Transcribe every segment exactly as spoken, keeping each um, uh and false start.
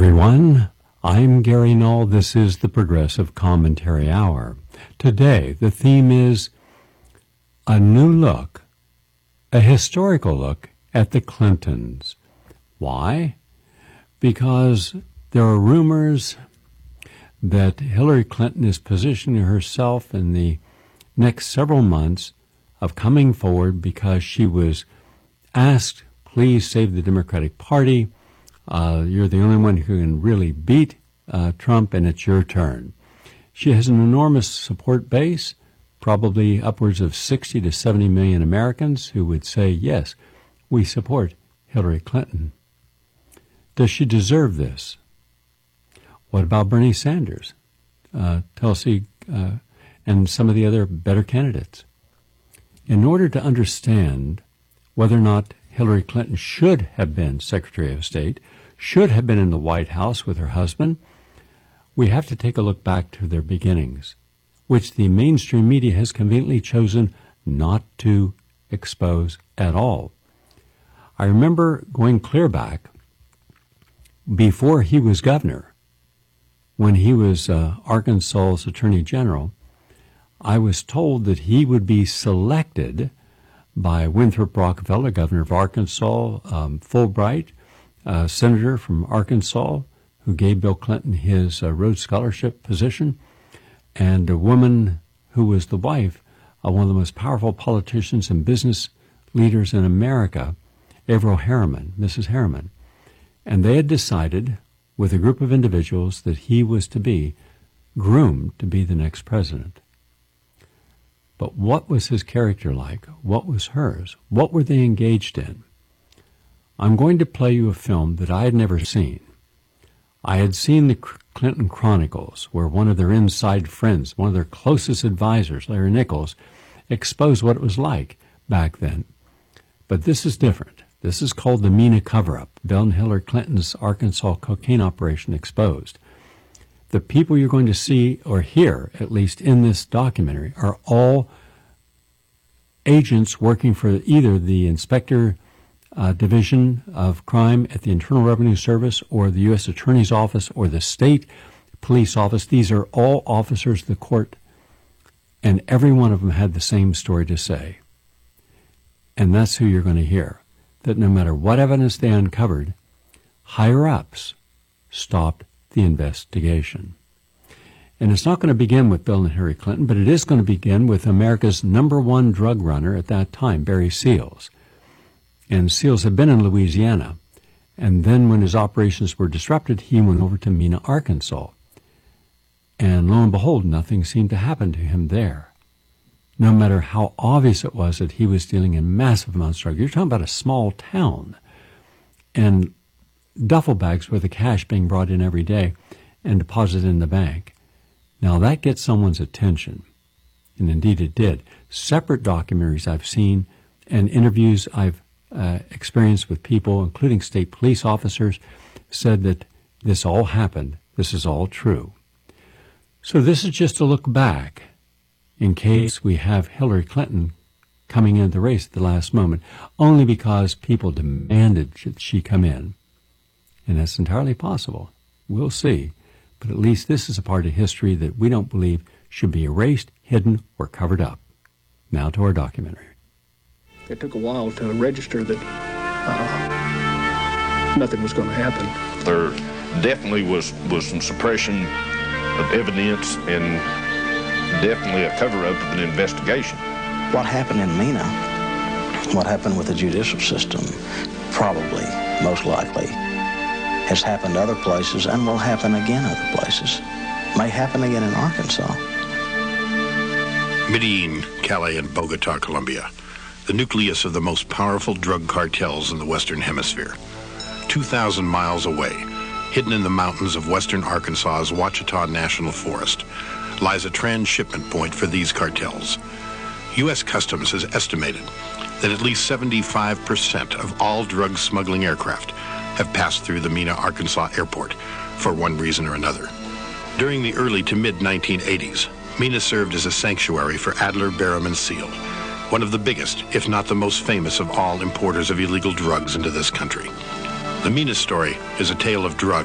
everyone. I'm Gary Null. This is the Progressive Commentary Hour. Today, the theme is a new look, a historical look at the Clintons. Why? Because there are rumors that Hillary Clinton is positioning herself in the next several months of coming forward because she was asked, please save the Democratic Party. Uh, you're the only one who can really beat uh, Trump, and it's your turn. She has an enormous support base, probably upwards of sixty to seventy million Americans who would say, yes, we support Hillary Clinton. Does she deserve this? What about Bernie Sanders, uh, Tulsi, uh, and some of the other better candidates? In order to understand whether or not Hillary Clinton should have been Secretary of State, should have been in the White House with her husband, we have to take a look back to their beginnings, which the mainstream media has conveniently chosen not to expose at all. I remember going clear back before he was governor, when he was uh, Arkansas's Attorney General. I was told that he would be selected by Winthrop Rockefeller, governor of Arkansas, um, Fulbright, a senator from Arkansas, who gave Bill Clinton his uh, Rhodes Scholarship position, and a woman who was the wife of one of the most powerful politicians and business leaders in America, Averell Harriman, Missus Harriman. And they had decided, with a group of individuals, that he was to be groomed to be the next president. But what was his character like? What was hers? What were they engaged in? I'm going to play you a film that I had never seen. I had seen the Clinton Chronicles, where one of their inside friends, one of their closest advisors, Larry Nichols, exposed what it was like back then. But this is different. This is called the MENA cover-up, Bill and Hillary Clinton's Arkansas cocaine operation exposed. The people you're going to see or hear, at least in this documentary, are all agents working for either the Inspector uh, Division of Crime at the Internal Revenue Service or the U S Attorney's Office or the State Police Office. These are all officers of the court, and every one of them had the same story to say. And that's who you're going to hear, that no matter what evidence they uncovered, higher-ups stopped the investigation. And it's not going to begin with Bill and Hillary Clinton, but it is going to begin with America's number one drug runner at that time, Barry Seals. And Seals had been in Louisiana. And then when his operations were disrupted, he went over to Mena, Arkansas. And lo and behold, nothing seemed to happen to him there. No matter how obvious it was that he was dealing in massive amounts of drugs. You're talking about a small town. And duffel bags with the cash being brought in every day and deposited in the bank. Now that gets someone's attention, and indeed it did. Separate documentaries I've seen and interviews I've uh, experienced with people, including state police officers, said that this all happened. This is all true. So this is just a look back in case we have Hillary Clinton coming into the race at the last moment, only because people demanded that she come in. And that's entirely possible. We'll see. But at least this is a part of history that we don't believe should be erased, hidden, or covered up. Now to our documentary. It took a while to register that uh, nothing was going to happen. There definitely was, was some suppression of evidence and definitely a cover-up of an investigation. What happened in Mena, what happened with the judicial system, probably, most likely, has happened other places and will happen again other places. May happen again in Arkansas. Medellin, Cali, and Bogota, Colombia, the nucleus of the most powerful drug cartels in the Western Hemisphere. two thousand miles away, hidden in the mountains of western Arkansas's Ouachita National Forest, lies a transshipment point for these cartels. U S Customs has estimated that at least seventy-five percent of all drug smuggling aircraft have passed through the Mena, Arkansas airport for one reason or another. During the early to mid nineteen eighties, Mena served as a sanctuary for Adler, Berum, and Seal, one of the biggest, if not the most famous of all importers of illegal drugs into this country. The Mena story is a tale of drugs,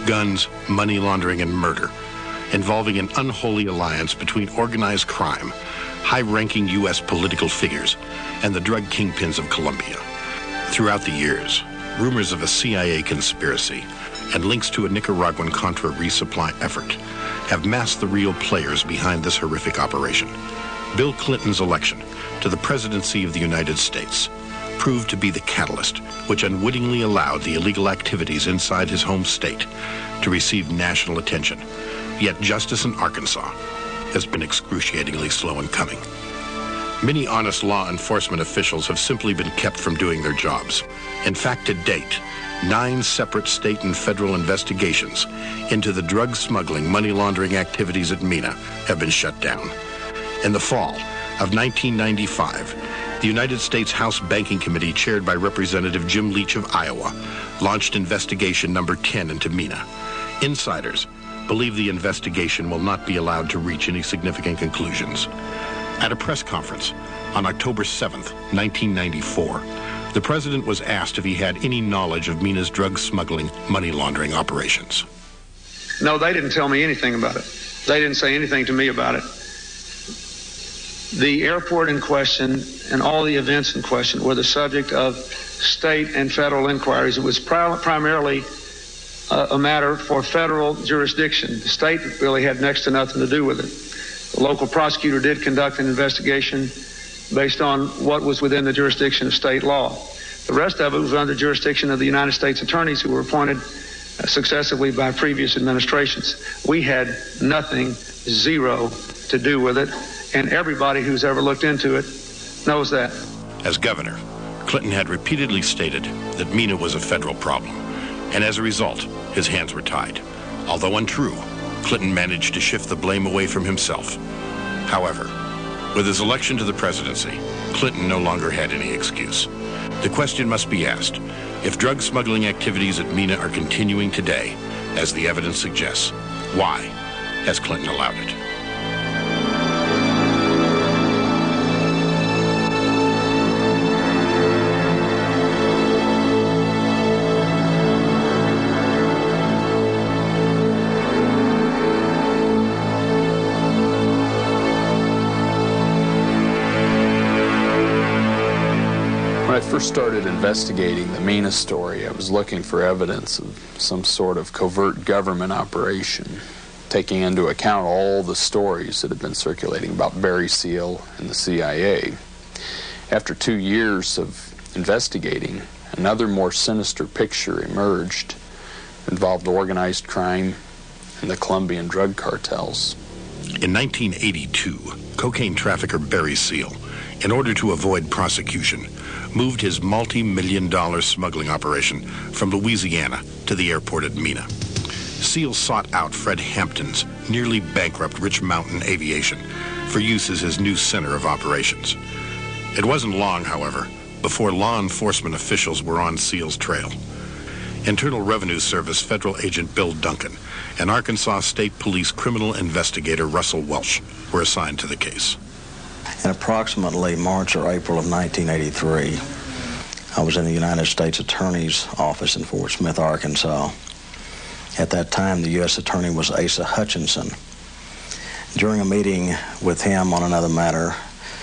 guns, money laundering, and murder, involving an unholy alliance between organized crime, high-ranking U S political figures, and the drug kingpins of Colombia. Throughout the years, rumors of a C I A conspiracy and links to a Nicaraguan Contra resupply effort have masked the real players behind this horrific operation. Bill Clinton's election to the presidency of the United States proved to be the catalyst which unwittingly allowed the illegal activities inside his home state to receive national attention. Yet justice in Arkansas has been excruciatingly slow in coming. Many honest law enforcement officials have simply been kept from doing their jobs. In fact, to date, nine separate state and federal investigations into the drug smuggling, money laundering activities at MENA have been shut down. In the fall of nineteen ninety-five, the United States House Banking Committee, chaired by Representative Jim Leach of Iowa, launched investigation number ten into MENA. Insiders believe the investigation will not be allowed to reach any significant conclusions. At a press conference on October seventh, nineteen ninety-four, the president was asked if he had any knowledge of MENA's drug smuggling, money laundering operations. No, they didn't tell me anything about it. They didn't say anything to me about it. The airport in question and all the events in question were the subject of state and federal inquiries. It was pri- primarily uh, a matter for federal jurisdiction. The state really had next to nothing to do with it. The local prosecutor did conduct an investigation based on what was within the jurisdiction of state law. The rest of it was under jurisdiction of the United States attorneys who were appointed uh, successively by previous administrations. We had nothing, zero, to do with it, and everybody who's ever looked into it knows that. As governor, Clinton had repeatedly stated that MENA was a federal problem, and as a result, his hands were tied. Although untrue, Clinton managed to shift the blame away from himself. However, with his election to the presidency, Clinton no longer had any excuse. The question must be asked, if drug smuggling activities at MENA are continuing today, as the evidence suggests, why has Clinton allowed it? When I first started investigating the MENA story, I was looking for evidence of some sort of covert government operation, taking into account all the stories that had been circulating about Barry Seal and the C I A. After two years of investigating, another more sinister picture emerged. It involved organized crime and the Colombian drug cartels. In nineteen eighty-two, cocaine trafficker Barry Seal, in order to avoid prosecution, moved his multi-million dollar smuggling operation from Louisiana to the airport at MENA. Seal sought out Fred Hampton's nearly bankrupt Rich Mountain Aviation for use as his new center of operations. It wasn't long, however, before law enforcement officials were on Seal's trail. Internal Revenue Service Federal Agent Bill Duncan and Arkansas State Police criminal investigator Russell Welsh were assigned to the case. In approximately March or April of nineteen eighty-three, I was in the United States Attorney's office in Fort Smith, Arkansas. At that time, the U S Attorney was Asa Hutchinson. During a meeting with him on another matter,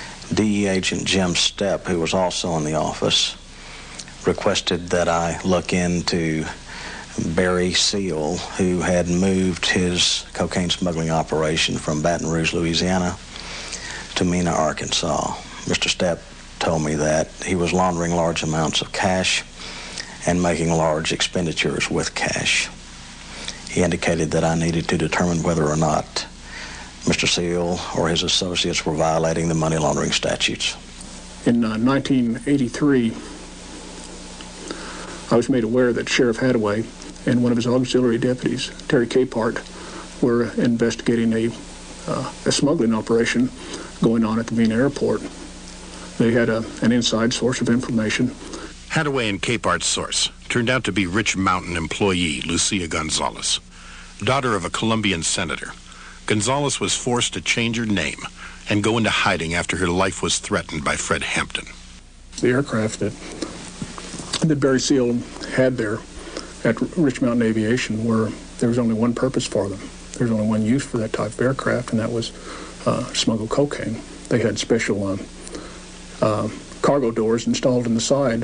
D E Agent Jim Stepp, who was also in the office, requested that I look into Barry Seal, who had moved his cocaine smuggling operation from Baton Rouge, Louisiana, to Mena, Arkansas. Mister Stepp told me that he was laundering large amounts of cash and making large expenditures with cash. He indicated that I needed to determine whether or not Mister Seal or his associates were violating the money laundering statutes. In uh, nineteen eighty-three, I was made aware that Sheriff Hadaway and one of his auxiliary deputies, Terry Capehart, were investigating a, uh, a smuggling operation going on at the Mena airport. They had a, an inside source of information. Hadaway and Capehart's source turned out to be Rich Mountain employee Lucia Gonzalez. Daughter of a Colombian senator, Gonzalez was forced to change her name and go into hiding after her life was threatened by Fred Hampton. The aircraft that, that Barry Seal had there at Rich Mountain Aviation were there was only one purpose for them. There was only one use for that type of aircraft, and that was uh, smuggle cocaine. They had special uh, uh, cargo doors installed in the side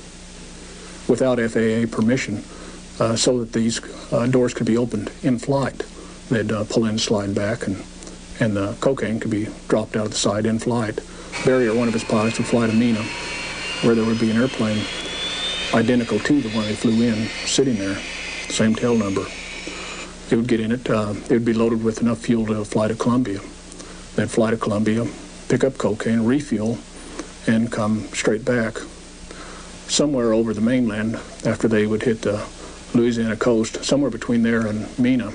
without F A A permission, uh, so that these uh, doors could be opened in flight. They'd uh, pull in, slide back, and and the cocaine could be dropped out of the side in flight. Barry, or one of his pilots, would fly to Mina, where there would be an airplane identical to the one they flew in, sitting there, same tail number. They would get in it. Uh, it would be loaded with enough fuel to fly to Columbia. They'd fly to Columbia, pick up cocaine, refuel, and come straight back. Somewhere over the mainland, after they would hit the Louisiana coast, somewhere between there and Mina,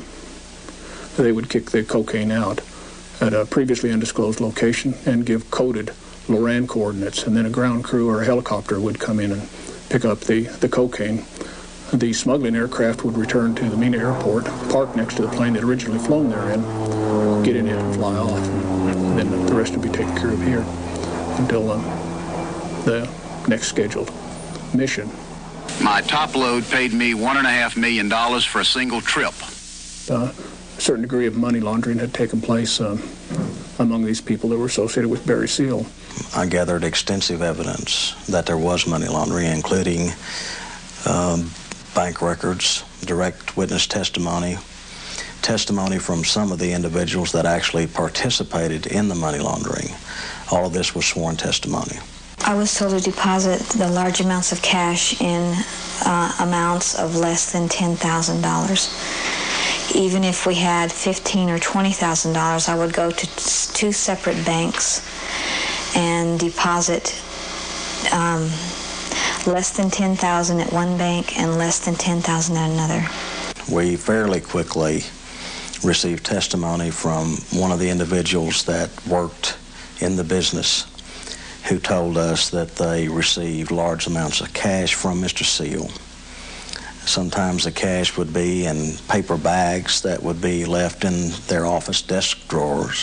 they would kick the cocaine out at a previously undisclosed location and give coded Loran coordinates, and then a ground crew or a helicopter would come in and pick up the, the cocaine. The smuggling aircraft would return to the Mina airport, park next to the plane they'd originally flown there in, get in it and fly off, and then the rest would be taken care of here until uh, the next scheduled mission. My top load paid me one and a half million dollars for a single trip. Uh, a certain degree of money laundering had taken place um, among these people that were associated with Barry Seal. I gathered extensive evidence that there was money laundering, including um, bank records, direct witness testimony, testimony from some of the individuals that actually participated in the money laundering. All of this was sworn testimony. I was told to deposit the large amounts of cash in uh, amounts of less than ten thousand dollars. Even if we had fifteen thousand dollars or twenty thousand dollars, I would go to t- two separate banks and deposit um, less than ten thousand dollars at one bank and less than ten thousand dollars at another. We fairly quickly received testimony from one of the individuals that worked in the business, who told us that they received large amounts of cash from Mister Seal. Sometimes the cash would be in paper bags that would be left in their office desk drawers.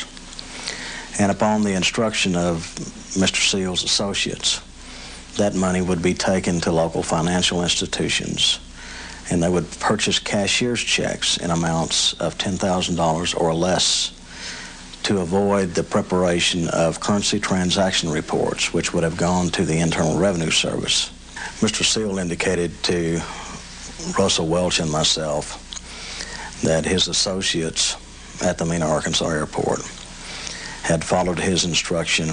And upon the instruction of Mister Seal's associates, that money would be taken to local financial institutions, and they would purchase cashier's checks in amounts of ten thousand dollars or less to avoid the preparation of currency transaction reports, which would have gone to the Internal Revenue Service. Mister Seal indicated to Russell Welch and myself that his associates at the Mena, Arkansas airport had followed his instruction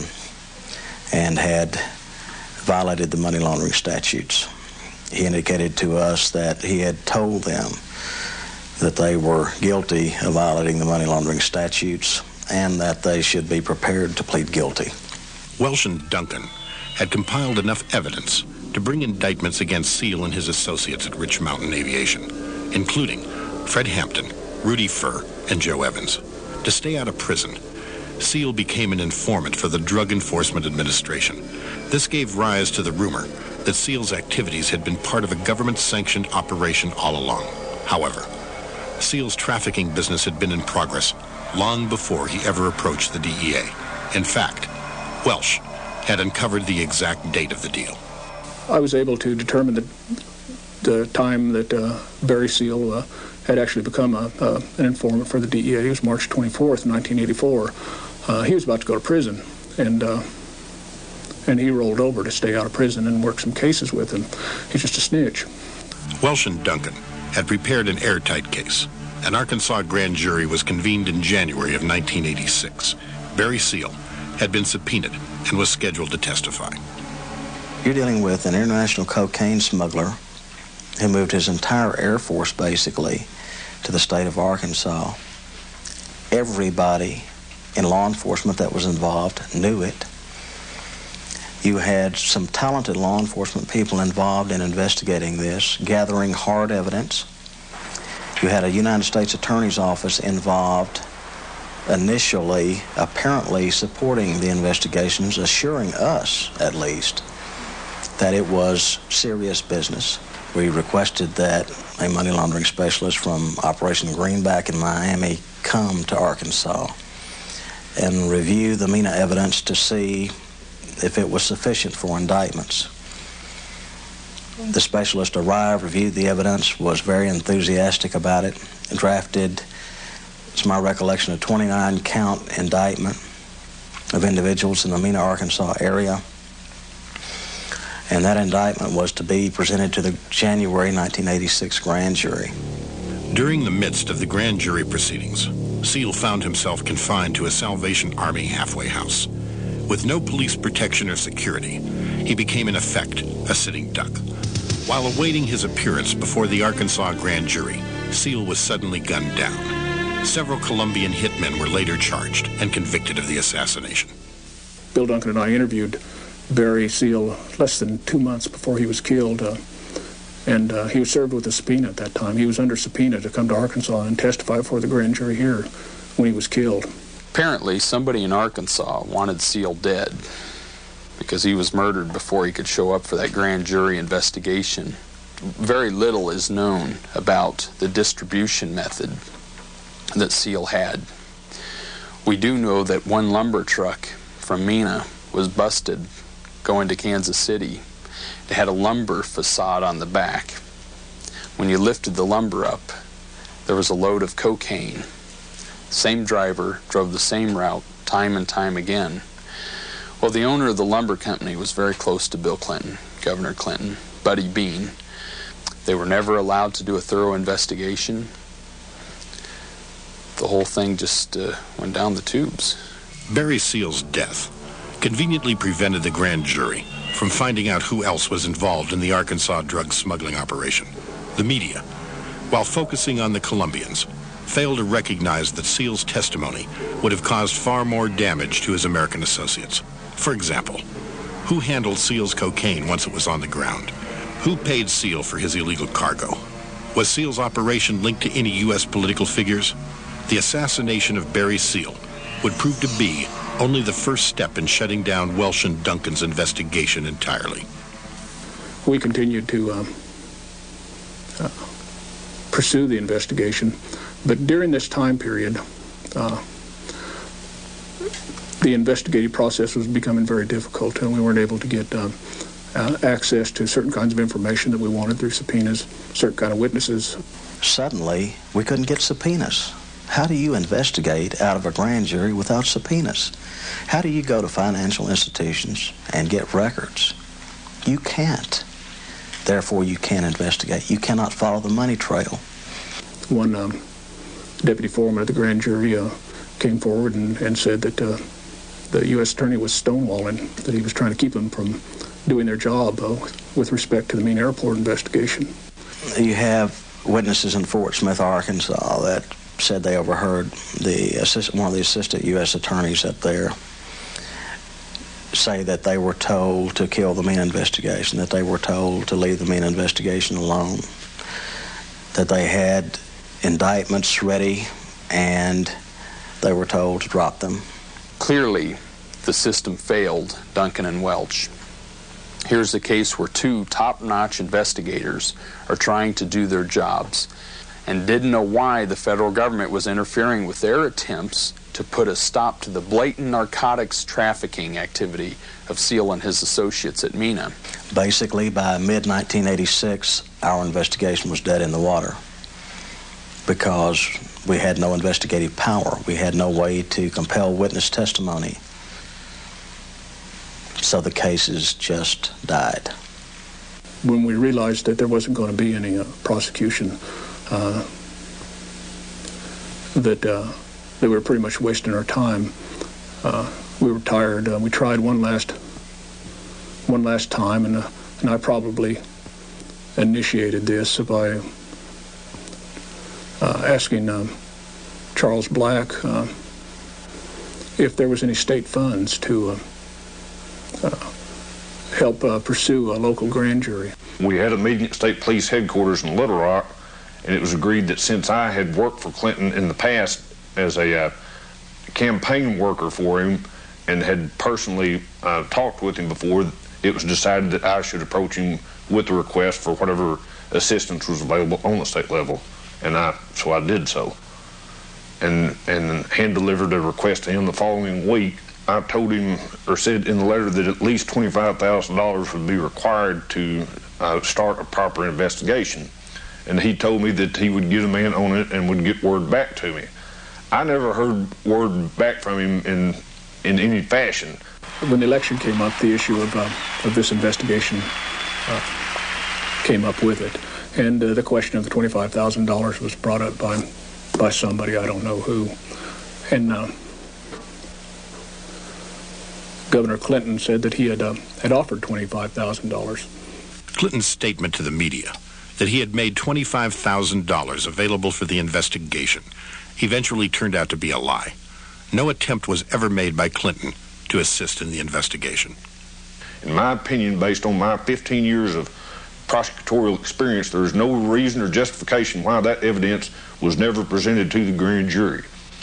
and had violated the money laundering statutes. He indicated to us that he had told them that they were guilty of violating the money laundering statutes and that they should be prepared to plead guilty. Welsh and Duncan had compiled enough evidence to bring indictments against Seal and his associates at Rich Mountain Aviation, including Fred Hampton, Rudy Furr, and Joe Evans. To stay out of prison, Seal became an informant for the Drug Enforcement Administration. This gave rise to the rumor that Seal's activities had been part of a government-sanctioned operation all along. However, Seal's trafficking business had been in progress long before he ever approached the D E A. In fact, Welsh had uncovered the exact date of the deal. I was able to determine the, the time that uh, Barry Seal uh, had actually become a, uh, an informant for the D E A. It was March twenty-fourth, nineteen eighty-four. Uh, he was about to go to prison, and uh, and he rolled over to stay out of prison and work some cases with him. He's just a snitch. Welsh and Duncan had prepared an airtight case. An Arkansas grand jury was convened in January of nineteen eighty-six. Barry Seal had been subpoenaed and was scheduled to testify. You're dealing with an international cocaine smuggler who moved his entire Air Force, basically, to the state of Arkansas. Everybody in law enforcement that was involved knew it. You had some talented law enforcement people involved in investigating this, gathering hard evidence. You had a United States Attorney's Office involved initially, apparently supporting the investigations, assuring us, at least, that it was serious business. We requested that a money laundering specialist from Operation Greenback in Miami come to Arkansas and review the Mena evidence to see if it was sufficient for indictments. The specialist arrived, reviewed the evidence, was very enthusiastic about it, and drafted, it's my recollection, a twenty-nine count indictment of individuals in the Mena, Arkansas area. And that indictment was to be presented to the January nineteen eighty-six grand jury. During the midst of the grand jury proceedings, Seal found himself confined to a Salvation Army halfway house. With no police protection or security, he became in effect a sitting duck. While awaiting his appearance before the Arkansas grand jury, Seal was suddenly gunned down. Several Colombian hitmen were later charged and convicted of the assassination. Bill Duncan and I interviewed Barry Seal less than two months before he was killed, uh, and uh, he was served with a subpoena at that time. He was under subpoena to come to Arkansas and testify before the grand jury here when he was killed. Apparently, somebody in Arkansas wanted Seal dead because he was murdered before he could show up for that grand jury investigation. Very little is known about the distribution method that Seal had. We do know that one lumber truck from Mena was busted going to Kansas City. It had a lumber facade on the back. When you lifted the lumber up, there was a load of cocaine. Same driver drove the same route time and time again. Well, the owner of the lumber company was very close to Bill Clinton, Governor Clinton, Buddy Bean. They were never allowed to do a thorough investigation. The whole thing just uh, went down the tubes. Barry Seal's death conveniently prevented the grand jury from finding out who else was involved in the Arkansas drug smuggling operation. The media, while focusing on the Colombians, failed to recognize that Seal's testimony would have caused far more damage to his American associates. For example, who handled Seal's cocaine once it was on the ground? Who paid Seal for his illegal cargo? Was Seal's operation linked to any U S political figures? The assassination of Barry Seal would prove to be only the first step in shutting down Welsh and Duncan's investigation entirely. We continued to um, uh, pursue the investigation, but during this time period, uh, the investigative process was becoming very difficult, and we weren't able to get uh, uh, access to certain kinds of information that we wanted through subpoenas, certain kind of witnesses. Suddenly, we couldn't get subpoenas. How do you investigate out of a grand jury without subpoenas? How do you go to financial institutions and get records? You can't. Therefore, you can't investigate. You cannot follow the money trail. One um, deputy foreman of the grand jury uh, came forward and, and said that uh, the U S attorney was stonewalling, that he was trying to keep them from doing their job uh, with respect to the Mena Airport investigation. You have witnesses in Fort Smith, Arkansas, that said they overheard the assist, one of the assistant U S attorneys up there say that they were told to kill the Mena investigation, that they were told to leave the Mena investigation alone, that they had indictments ready and they were told to drop them. Clearly, the system failed Duncan and Welch. Here's a case where two top-notch investigators are trying to do their jobs and didn't know why the federal government was interfering with their attempts to put a stop to the blatant narcotics trafficking activity of Seal and his associates at Mena. Basically, by mid nineteen eighty-six, our investigation was dead in the water because we had no investigative power. We had no way to compel witness testimony. So the cases just died. When we realized that there wasn't going to be any uh, prosecution, uh, that uh, that we were pretty much wasting our time, uh, we were tired. Uh, we tried one last one last time, and uh, and I probably initiated this by uh, asking um, Charles Black uh, if there was any state funds to uh, uh, help uh, pursue a local grand jury. We had a meeting at State Police Headquarters in Little Rock, and it was agreed that since I had worked for Clinton in the past as a uh, campaign worker for him and had personally uh, talked with him before, it was decided that I should approach him with the request for whatever assistance was available on the state level, and I so I did so, and and hand delivered a request to him the following week. I told him, or said in the letter, that at least twenty-five thousand dollars would be required to uh, start a proper investigation. And he told me that he would get a man on it and would get word back to me. I never heard word back from him in in any fashion. When the election came up, the issue of, uh, of this investigation uh, came up with it. And uh, the question of the twenty-five thousand dollars was brought up by, by somebody, I don't know who. And uh, Governor Clinton said that he had, uh, had offered twenty-five thousand dollars. Clinton's statement to the media that he had made twenty-five thousand dollars available for the investigation eventually turned out to be a lie. No attempt was ever made by Clinton to assist in the investigation. In my opinion, based on my fifteen years of prosecutorial experience, there is no reason or justification why that evidence was never presented to the grand jury.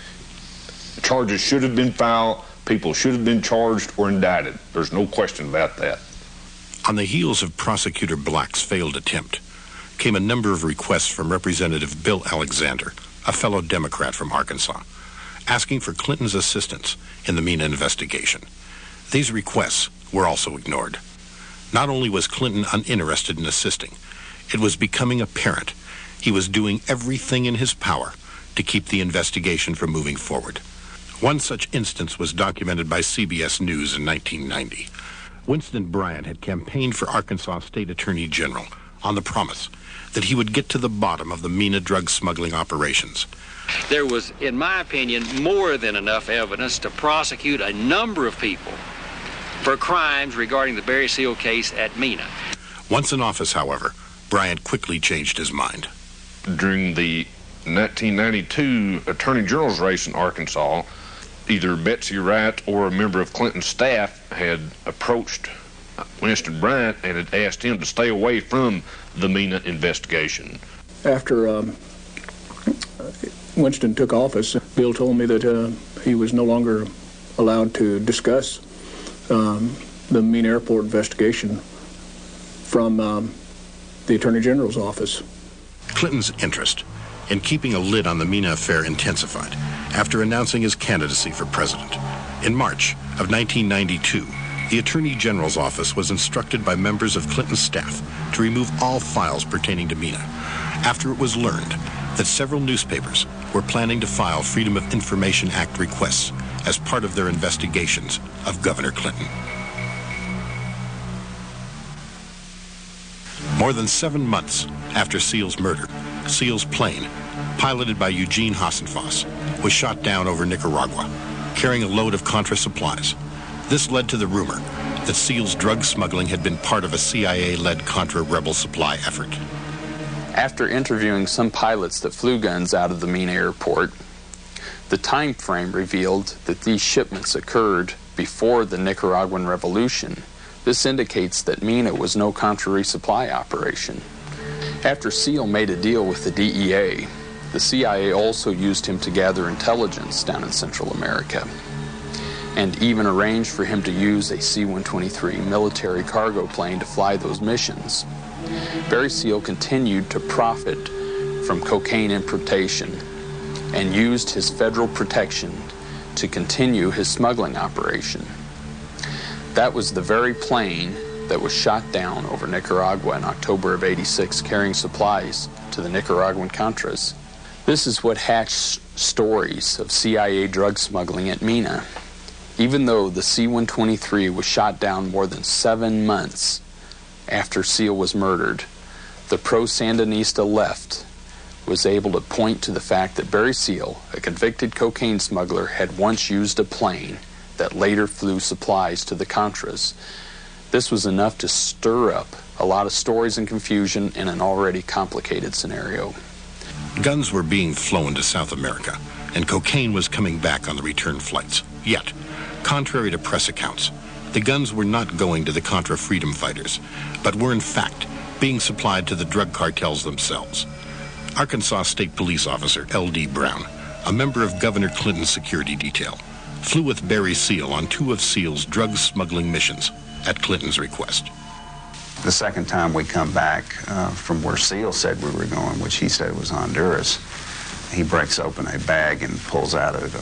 Charges should have been filed, people should have been charged or indicted. There's no question about that. On the heels of Prosecutor Black's failed attempt came a number of requests from Representative Bill Alexander, a fellow Democrat from Arkansas, asking for Clinton's assistance in the MENA investigation. These requests were also ignored. Not only was Clinton uninterested in assisting, it was becoming apparent he was doing everything in his power to keep the investigation from moving forward. One such instance was documented by C B S News in nineteen ninety. Winston Bryant had campaigned for Arkansas State Attorney General on the promise that he would get to the bottom of the MENA drug smuggling operations. There was, in my opinion, more than enough evidence to prosecute a number of people for crimes regarding the Barry Seal case at MENA. Once in office, however, Bryant quickly changed his mind. During the nineteen ninety-two Attorney General's race in Arkansas, either Betsy Wright or a member of Clinton's staff had approached Winston Bryant and had asked him to stay away from the MENA investigation. After um, Winston took office, Bill told me that uh, he was no longer allowed to discuss um, the MENA airport investigation from um, the Attorney General's office. Clinton's interest in keeping a lid on the MENA affair intensified after announcing his candidacy for president. In March of nineteen ninety-two, the Attorney General's office was instructed by members of Clinton's staff to remove all files pertaining to MENA after it was learned that several newspapers were planning to file Freedom of Information Act requests as part of their investigations of Governor Clinton. More than seven months after Seal's murder, Seal's plane, piloted by Eugene Hassenfoss, was shot down over Nicaragua, carrying a load of Contra supplies. This led to the rumor that Seal's drug smuggling had been part of a C I A-led Contra rebel supply effort. After interviewing some pilots that flew guns out of the MENA airport, the time frame revealed that these shipments occurred before the Nicaraguan Revolution. This indicates that MENA was no Contra resupply operation. After Seal made a deal with the D E A, the C I A also used him to gather intelligence down in Central America, and even arranged for him to use a C one twenty-three military cargo plane to fly those missions. Barry Seal continued to profit from cocaine importation and used his federal protection to continue his smuggling operation. That was the very plane that was shot down over Nicaragua in October of eighty-six, carrying supplies to the Nicaraguan Contras. This is what hatched stories of C I A drug smuggling at MENA. Even though the C one twenty-three was shot down more than seven months after Seal was murdered, the pro-Sandinista left was able to point to the fact that Barry Seal, a convicted cocaine smuggler, had once used a plane that later flew supplies to the Contras. This was enough to stir up a lot of stories and confusion in an already complicated scenario. Guns were being flown to South America, and cocaine was coming back on the return flights. Yet, contrary to press accounts, the guns were not going to the Contra freedom fighters, but were in fact being supplied to the drug cartels themselves. Arkansas State Police Officer L D Brown, a member of Governor Clinton's security detail, flew with Barry Seal on two of Seal's drug smuggling missions at Clinton's request. The second time we come back uh, from where Seal said we were going, which he said was Honduras, he breaks open a bag and pulls out of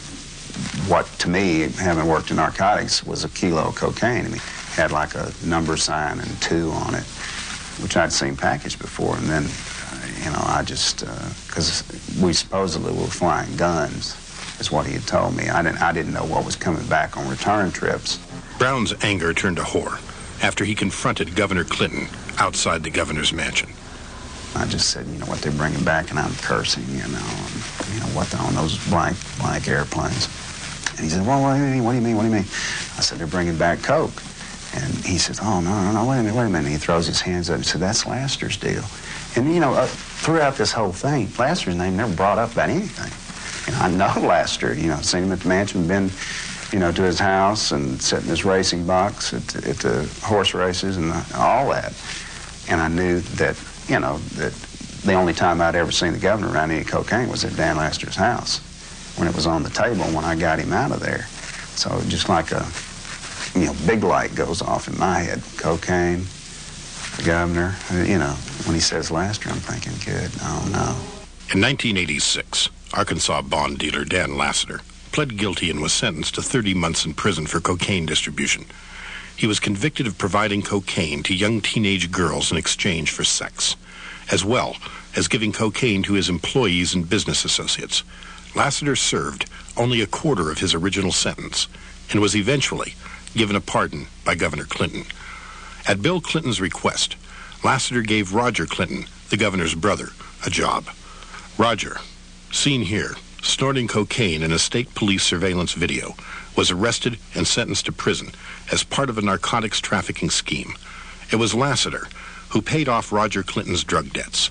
uh, what, to me, having worked in narcotics, was a kilo of cocaine. I mean, it had like a number sign and two on it. which I'd seen packaged before, and then, uh, you know, I just, because uh, we supposedly were flying guns, is what he had told me. I didn't, I didn't know what was coming back on return trips. Brown's anger turned to horror after he confronted Governor Clinton outside the governor's mansion. I just said, you know, what they're bringing back, and I'm cursing, you know, and, you know, what the, on those blank, blank airplanes. And he said, well, what do you mean, what do you mean, what do you mean? I said, they're bringing back Coke. And he said, oh, no, no, no, wait a minute, wait a minute. And he throws his hands up and said, that's Laster's deal. And, you know, uh, throughout this whole thing, Laster's name never brought up about anything. You know, I know Laster, you know, seen him at the mansion, been, you know, to his house and sat in his racing box at, at the horse races and all that. And I knew that, you know, that the only time I'd ever seen the governor around any cocaine was at Dan Laster's house when it was on the table when I got him out of there. So just like a, you know, big light goes off in my head. Cocaine, the governor, you know, when he says Laster, I'm thinking, good, oh no. In nineteen eighty-six, Arkansas bond dealer Dan Lassiter pled guilty and was sentenced to thirty months in prison for cocaine distribution. He was convicted of providing cocaine to young teenage girls in exchange for sex, as well as giving cocaine to his employees and business associates. Lassiter served only a quarter of his original sentence and was eventually given a pardon by Governor Clinton. At Bill Clinton's request, Lassiter gave Roger Clinton, the governor's brother, a job. Roger, seen here, snorting cocaine in a state police surveillance video, was arrested and sentenced to prison as part of a narcotics trafficking scheme. It was Lassiter who paid off Roger Clinton's drug debts.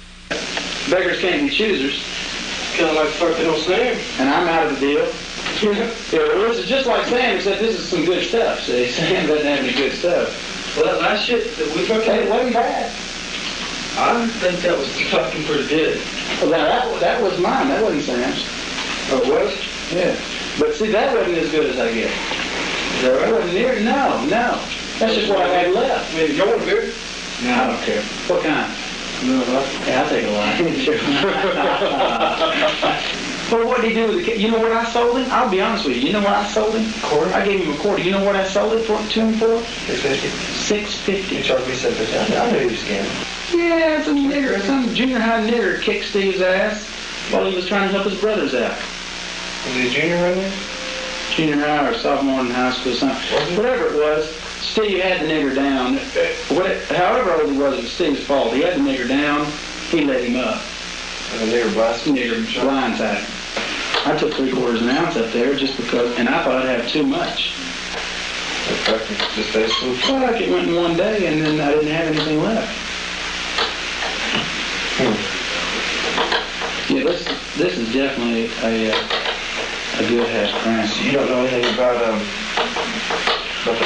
Beggars can't be choosers. Kind of like fucking old Sam. And I'm out of the deal. Yeah, well, this is just like Sam, except this is some good stuff. See, Sam doesn't have any good stuff. Well, that last shit that we took, it wasn't bad. I think that was fucking pretty good. Well, that, that was mine. That wasn't Sam's. Oh, it was? Yeah. But see, that wasn't as good as I get. Is that right? That wasn't near? No, no. That's just what I had left. Maybe you want beer? No, I don't care. What kind? No, yeah, I'll take a lot. Well, what did he do with the kid? You know what I sold him? I'll be honest with you. You know what I sold him? Quarter? I gave him a quarter. You know what I sold it for, to him for? six fifty. six fifty. You charged me seven fifty. I knew he was scamming. Yeah, some nigger, some junior high nigger kicked Steve's ass while he was trying to help his brothers out. Was he a junior right there? Junior high or sophomore in high school, something. Whatever it was, Steve had the nigger down. What, however old he was, it was Steve's fault. He had the nigger down. He let him up. And the nigger blasted? Nigger blindsided. I took three quarters of an ounce up there just because, and I thought I'd have too much. Just basically? Well, like it went in one day, and then I didn't have anything left. Hmm. Yeah, this this is definitely a uh, a good hash brown. So you don't know anything about um about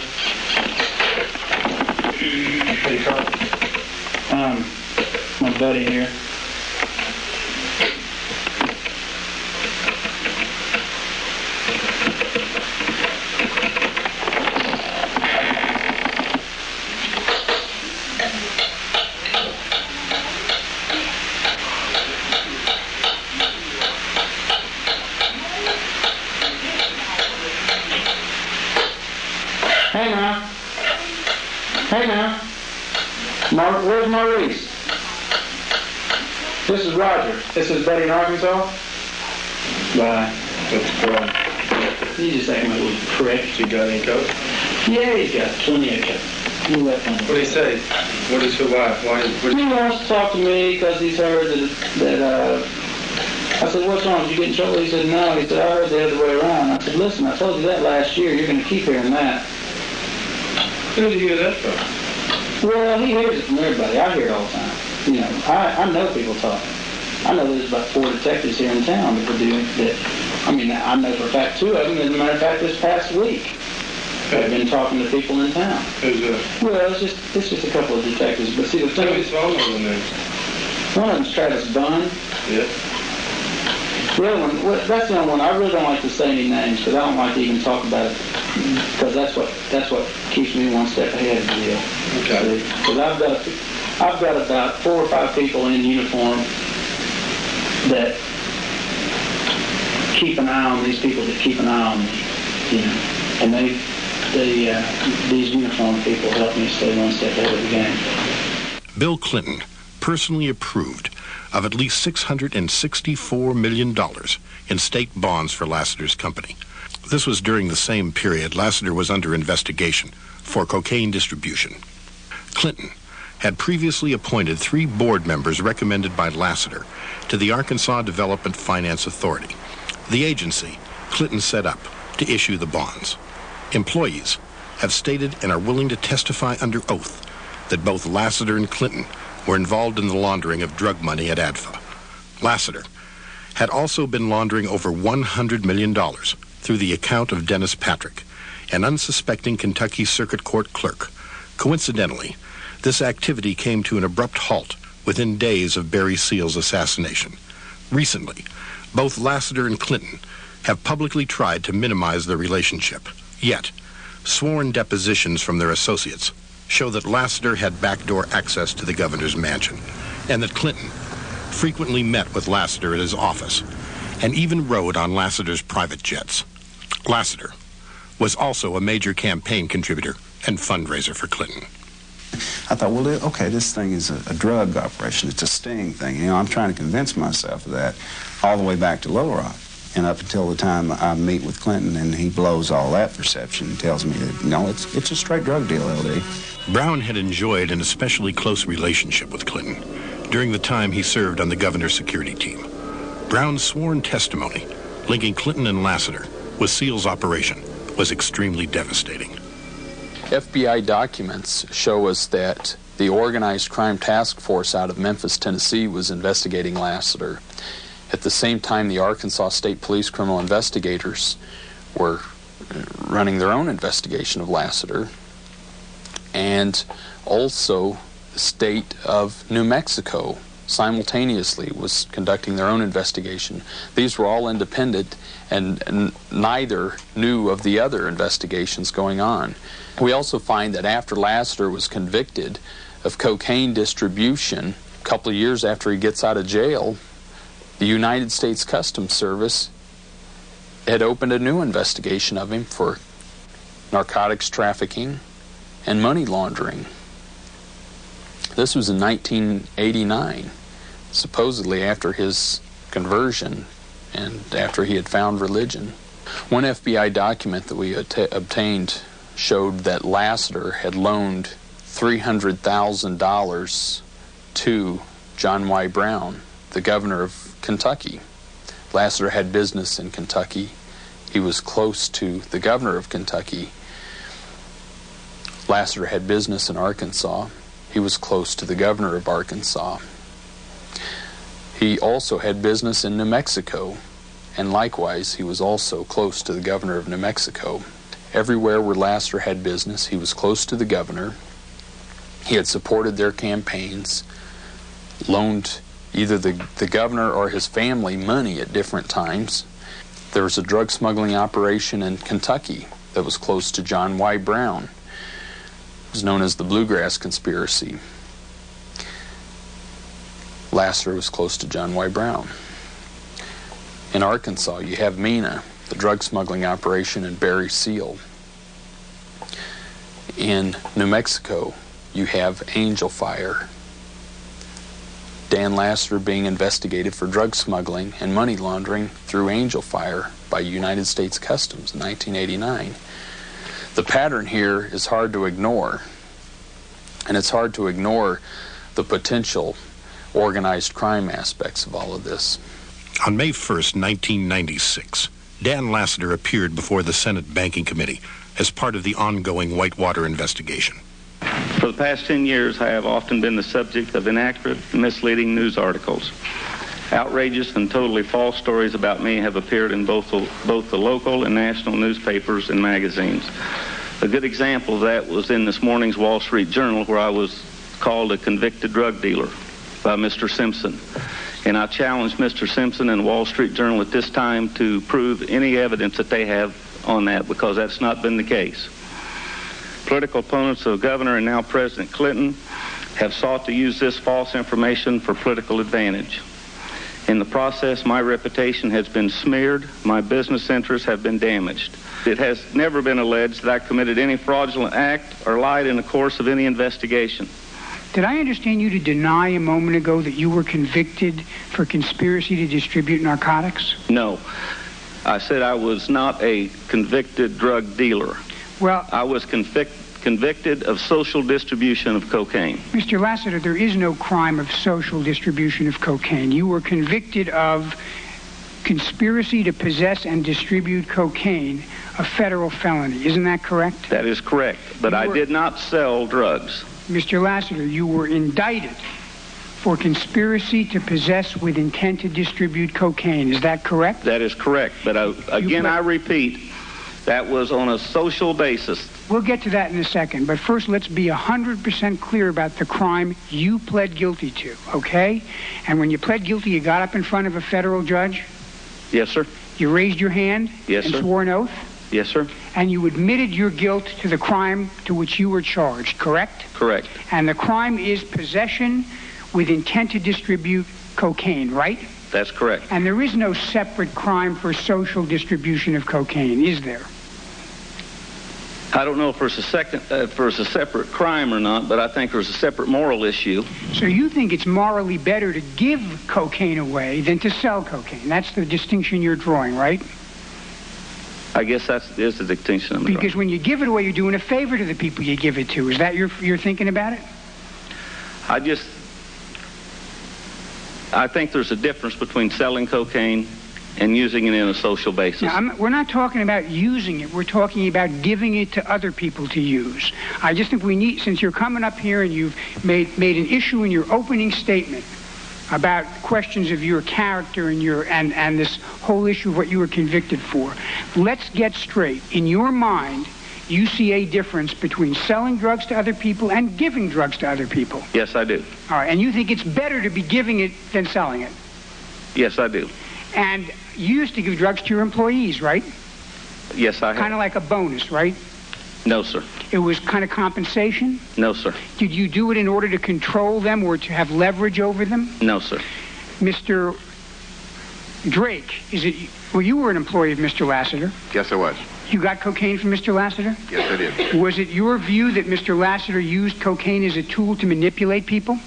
the party? Um, my buddy here. Hey now. Hey now. Mar where's Maurice? This is Roger. This is Buddy in Arkansas. Bye. You just acting like a little prick. You got any coke? Yeah, he's got plenty of coke. You let him. What do you say? What is your wife? Why? What he wants to talk to me because he's heard that, that uh, I said, what's wrong? Did you get in trouble? He said, no. He said, I heard the other way around. I said, listen, I told you that last year. You're going to keep hearing that. Who did you hear that from? Well, he hears it from everybody. I hear it all the time. You know, I, I know people talking. I know there's about four detectives here in town that were doing that. I mean, I know for a fact two of them. As a matter of fact, this past week, I've been talking to people in town. Who's that? Well, it's just it's just a couple of detectives. But see, the thing is, one of them's Travis Bunn. Yeah. The other one, well, that's the only one. I really don't like to say any names because I don't like to even talk about it because that's what that's what keeps me one step ahead of the deal. Okay. Because I've got I've got about four or five people in uniform that keep an eye on these people that keep an eye on me, you know, and they they uh, these uniform people help me stay one step ahead of the game. Bill Clinton personally approved of at least six hundred sixty-four million dollars in state bonds for Lassiter's company. This was during the same period Lassiter was under investigation for cocaine distribution. Clinton had previously appointed three board members recommended by Lassiter to the Arkansas Development Finance Authority, the agency Clinton set up to issue the bonds. Employees have stated and are willing to testify under oath that both Lassiter and Clinton were involved in the laundering of drug money at A D F A. Lassiter had also been laundering over one hundred million dollars through the account of Dennis Patrick, an unsuspecting Kentucky Circuit Court clerk. Coincidentally, this activity came to an abrupt halt within days of Barry Seal's assassination. Recently, both Lassiter and Clinton have publicly tried to minimize their relationship. Yet, sworn depositions from their associates show that Lassiter had backdoor access to the governor's mansion, and that Clinton frequently met with Lassiter at his office, and even rode on Lassiter's private jets. Lassiter was also a major campaign contributor and fundraiser for Clinton. I thought, well, okay, this thing is a, a drug operation. It's a sting thing. You know, I'm trying to convince myself of that all the way back to Little Rock. And up until the time I meet with Clinton and he blows all that perception and tells me that, no, it's, it's a straight drug deal, L D. Brown had enjoyed an especially close relationship with Clinton during the time he served on the governor's security team. Brown's sworn testimony linking Clinton and Lassiter with Seal's operation was extremely devastating. F B I documents show us that the Organized Crime Task Force out of Memphis, Tennessee was investigating Lassiter. At the same time, the Arkansas State Police criminal investigators were running their own investigation of Lassiter. And also, the state of New Mexico simultaneously was conducting their own investigation. These were all independent, and, and neither knew of the other investigations going on. We also find that after Lassiter was convicted of cocaine distribution, a couple of years after he gets out of jail, the United States Customs Service had opened a new investigation of him for narcotics trafficking and money laundering. This was in nineteen eighty-nine, supposedly after his conversion and after he had found religion. One F B I document that we obtained showed that Lassiter had loaned three hundred thousand dollars to John Y. Brown, the governor of Kentucky. Lassiter had business in Kentucky. He was close to the governor of Kentucky. Lassiter had business in Arkansas. He was close to the governor of Arkansas. He also had business in New Mexico, and likewise, he was also close to the governor of New Mexico. Everywhere where Lassiter had business, he was close to the governor. He had supported their campaigns, loaned either the, the governor or his family money at different times. There was a drug smuggling operation in Kentucky that was close to John Y. Brown. It was known as the Bluegrass Conspiracy. Lassiter was close to John Y. Brown. In Arkansas, you have MENA, the drug smuggling operation in Barry Seal. In New Mexico, you have Angel Fire. Dan Lassiter being investigated for drug smuggling and money laundering through Angel Fire by United States Customs in nineteen eighty-nine. The pattern here is hard to ignore, and it's hard to ignore the potential organized crime aspects of all of this. On May first, nineteen ninety-six, Dan Lassiter appeared before the Senate Banking Committee as part of the ongoing Whitewater investigation. For the past ten years, I have often been the subject of inaccurate, misleading news articles. Outrageous and totally false stories about me have appeared in both the, both the local and national newspapers and magazines. A good example of that was in this morning's Wall Street Journal, where I was called a convicted drug dealer by Mister Simpson. And I challenged Mister Simpson and the Wall Street Journal at this time to prove any evidence that they have on that, because that's not been the case. Political opponents of Governor and now President Clinton have sought to use this false information for political advantage. In the process, my reputation has been smeared, my business interests have been damaged. It has never been alleged that I committed any fraudulent act or lied in the course of any investigation. Did I understand you to deny a moment ago that you were convicted for conspiracy to distribute narcotics? No. I said I was not a convicted drug dealer. Well, I was convic- convicted of social distribution of cocaine. Mister Lassiter, there is no crime of social distribution of cocaine. You were convicted of conspiracy to possess and distribute cocaine, a federal felony. Isn't that correct? That is correct, but You I were- did not sell drugs. Mister Lassiter, you were indicted for conspiracy to possess with intent to distribute cocaine. Is that correct? That is correct, but I, again, I repeat, that was on a social basis. We'll get to that in a second, but first let's be one hundred percent clear about the crime you pled guilty to, okay? And when you pled guilty, you got up in front of a federal judge, Yes, sir. you raised your hand Yes, and sir. swore an oath, Yes, sir. and you admitted your guilt to the crime to which you were charged, correct? Correct. And the crime is possession with intent to distribute cocaine, right? That's correct. And there is no separate crime for social distribution of cocaine, is there? I don't know if there's a second, uh, if there's a separate crime or not, but I think there's a separate moral issue. So you think it's morally better to give cocaine away than to sell cocaine? That's the distinction you're drawing, right? I guess that's is the distinction I'm Because when you give it away, you're doing a favor to the people you give it to. Is that your your thinking about it? I just, I think there's a difference between selling cocaine and using it in a social basis. Now, I'm, we're not talking about using it. We're talking about giving it to other people to use. I just think we need, since you're coming up here and you've made made an issue in your opening statement about questions of your character and your and, and this whole issue of what you were convicted for, let's get straight. In your mind, you see a difference between selling drugs to other people and giving drugs to other people. Yes, I do. All right, and you think it's better to be giving it than selling it. Yes, I do. And you used to give drugs to your employees, right? Yes, I have. Kind of like a bonus, right? No, sir. It was kind of compensation? No, sir. Did you do it in order to control them or to have leverage over them? No, sir. Mister Drake, is it? Well, you were an employee of Mister Lassiter. Yes, I was. You got cocaine from Mister Lassiter? Yes, I did. Was it your view that Mister Lassiter used cocaine as a tool to manipulate people?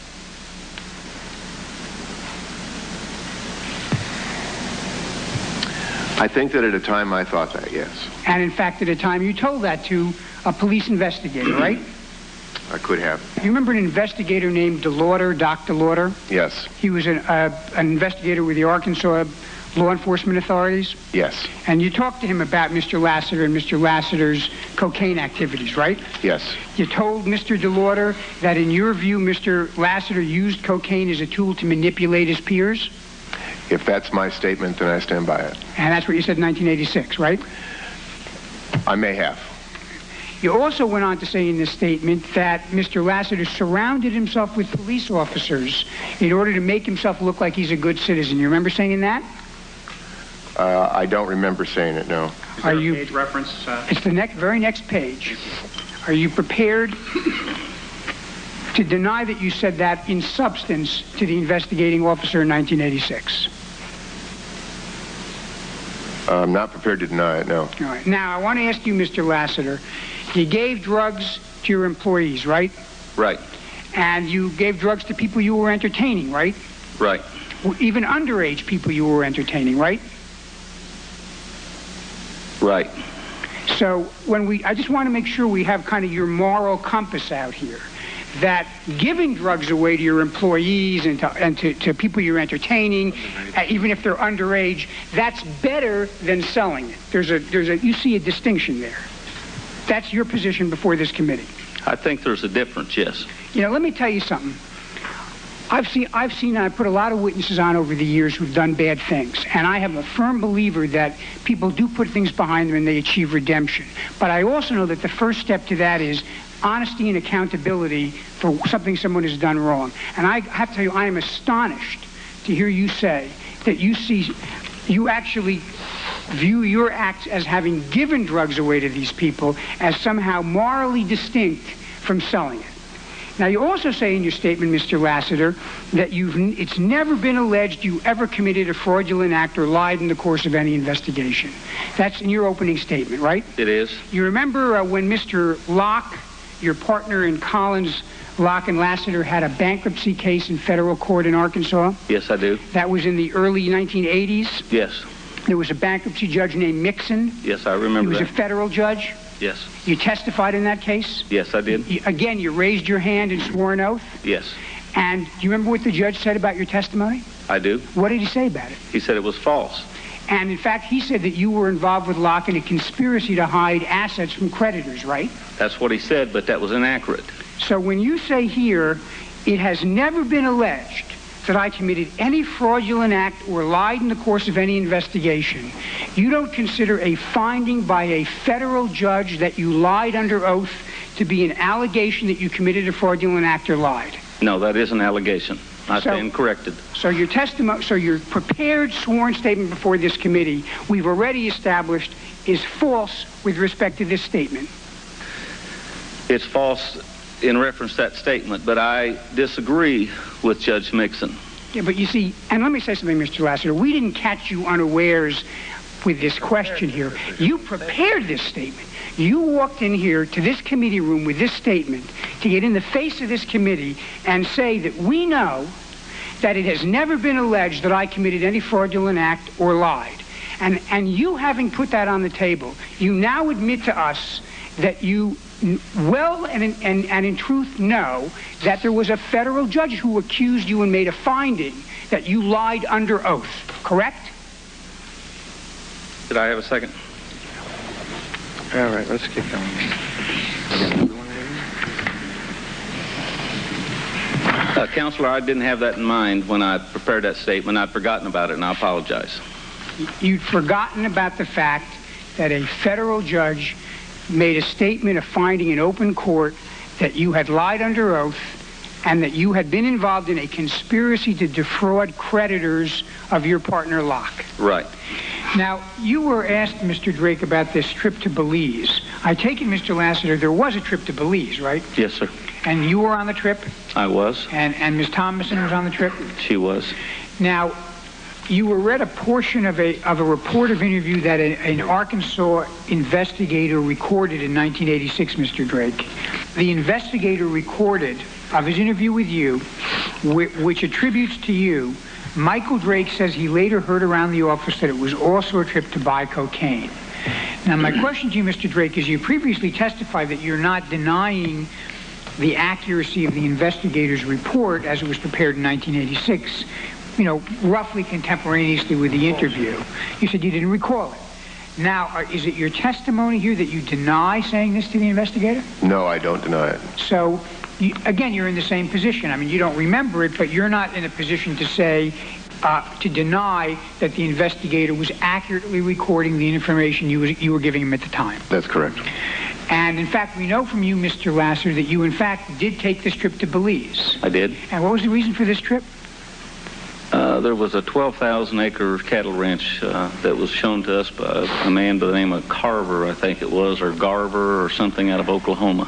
I think that at a time I thought that, yes. And in fact, at a time you told that to a police investigator, right? I could have. You remember an investigator named DeLauder, Doc DeLauder? Yes. He was an, uh, an investigator with the Arkansas law enforcement authorities? Yes. And you talked to him about Mister Lassiter and Mister Lassiter's cocaine activities, right? Yes. You told Mister DeLauder that in your view, Mister Lassiter used cocaine as a tool to manipulate his peers? If that's my statement, then I stand by it. And that's what you said in nineteen eighty-six, right? I may have. You also went on to say in this statement that Mister Lassiter surrounded himself with police officers in order to make himself look like he's a good citizen. You remember saying that? Uh, I don't remember saying it, no. Is there Are a you? page reference? Uh... It's the next, very next page. Are you prepared to deny that you said that in substance to the investigating officer in nineteen eighty-six? Uh, I'm not prepared to deny it, no. All right. Now, I want to ask you, Mister Lassiter, you gave drugs to your employees, right? Right. And you gave drugs to people you were entertaining, right? Right. Even underage people you were entertaining, right? Right. So when we, I just want to make sure we have kind of your moral compass out here, that giving drugs away to your employees and to, and to, to people you're entertaining, uh, even if they're underage, that's better than selling it. There's a, there's a, you see a distinction there. That's your position before this committee. I think there's a difference, yes. You know, let me tell you something. I've seen, I've seen, I put a lot of witnesses on over the years who've done bad things, and I am a firm believer that people do put things behind them and they achieve redemption. But I also know that the first step to that is honesty and accountability for something someone has done wrong. And I have to tell you, I am astonished to hear you say that you see, you actually view your acts as having given drugs away to these people as somehow morally distinct from selling it. Now, you also say in your statement, Mister Lassiter, that you've, it's never been alleged you ever committed a fraudulent act or lied in the course of any investigation. That's in your opening statement, right? It is. You remember uh, when Mister Locke your partner in Collins, Locke and Lassiter had a bankruptcy case in federal court in Arkansas? Yes, I do. That was in the early nineteen eighties? Yes. There was a bankruptcy judge named Mixon? Yes, I remember He was that. a federal judge? Yes. You testified in that case? Yes, I did. You, again, you raised your hand and swore an oath? Yes. And do you remember what the judge said about your testimony? I do. What did he say about it? He said it was false. And in fact, he said that you were involved with Locke in a conspiracy to hide assets from creditors, right? That's what he said, but that was inaccurate. So when you say here, it has never been alleged that I committed any fraudulent act or lied in the course of any investigation, you don't consider a finding by a federal judge that you lied under oath to be an allegation that you committed a fraudulent act or lied? No, that is an allegation. I So- stand corrected. So your testimony, so your prepared sworn statement before this committee, we've already established, is false with respect to this statement. It's false in reference to that statement, but I disagree with Judge Mixon. Yeah, but you see, and let me say something, Mister Lassiter, we didn't catch you unawares with this question here. You prepared this statement. You walked in here to this committee room with this statement to get in the face of this committee and say that we know that it has never been alleged that I committed any fraudulent act or lied. And, and you having put that on the table, you now admit to us that you well and in, and, and in truth know that there was a federal judge who accused you and made a finding that you lied under oath, correct? Did I have a second? All right, let's keep going. Uh, Counselor, I didn't have that in mind when I prepared that statement. I'd forgotten about it, and I apologize. You'd forgotten about the fact that a federal judge made a statement of finding in open court that you had lied under oath and that you had been involved in a conspiracy to defraud creditors of your partner Locke. Right. Now, you were asked, Mister Drake, about this trip to Belize. I take it, Mister Lassiter, there was a trip to Belize, right? Yes, sir. And you were on the trip? I was. And, and Miz Thomason was on the trip? She was. Now, you were read a portion of a of a report of interview that a, an Arkansas investigator recorded in nineteen eighty-six, Mister Drake. The investigator recorded of his interview with you, which, which attributes to you, Michael Drake says he later heard around the office that it was also a trip to buy cocaine. Now, my question to you, Mister Drake, is you previously testified that you're not denying the accuracy of the investigator's report as it was prepared in nineteen eighty-six, you know, roughly contemporaneously with the interview. You said you didn't recall it. Now, are, is it your testimony here that you deny saying this to the investigator? No, I don't deny it. So, you, again, you're in the same position. I mean, you don't remember it, but you're not in a position to say, uh, to deny that the investigator was accurately recording the information you, was, you were giving him at the time. That's correct. And, in fact, we know from you, Mister Lassiter, that you, in fact, did take this trip to Belize. I did. And what was the reason for this trip? Uh, there was a twelve thousand acre cattle ranch uh, that was shown to us by a man by the name of Carver, I think it was, or Garver, or something out of Oklahoma.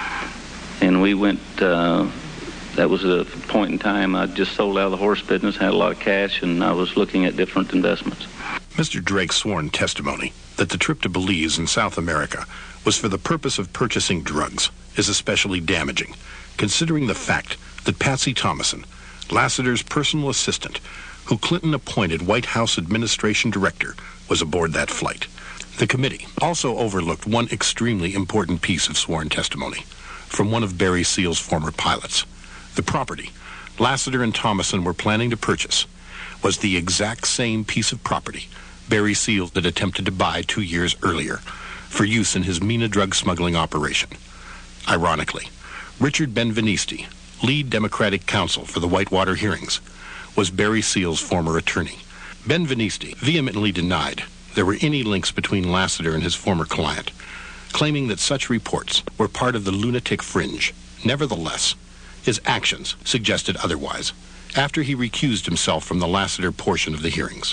And we went, uh, that was a point in time I just sold out of the horse business, had a lot of cash, and I was looking at different investments. Mister Drake's sworn testimony that the trip to Belize in South America was for the purpose of purchasing drugs is especially damaging, considering the fact that Patsy Thomason, Lassiter's personal assistant, who Clinton appointed White House administration director, was aboard that flight. The committee also overlooked one extremely important piece of sworn testimony from one of Barry Seal's former pilots. The property Lassiter and Thomason were planning to purchase was the exact same piece of property Barry Seal had attempted to buy two years earlier for use in his MENA drug smuggling operation. Ironically, Richard Benvenisti, lead Democratic counsel for the Whitewater hearings, was Barry Seal's former attorney. Benvenisti vehemently denied there were any links between Lassiter and his former client, claiming that such reports were part of the lunatic fringe. Nevertheless, his actions suggested otherwise after he recused himself from the Lassiter portion of the hearings.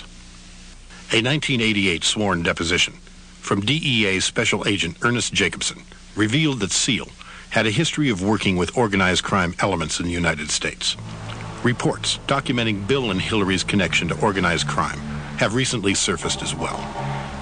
A nineteen eighty-eight sworn deposition from D E A Special Agent Ernest Jacobson revealed that Seal had a history of working with organized crime elements in the United States. Reports documenting Bill and Hillary's connection to organized crime have recently surfaced as well.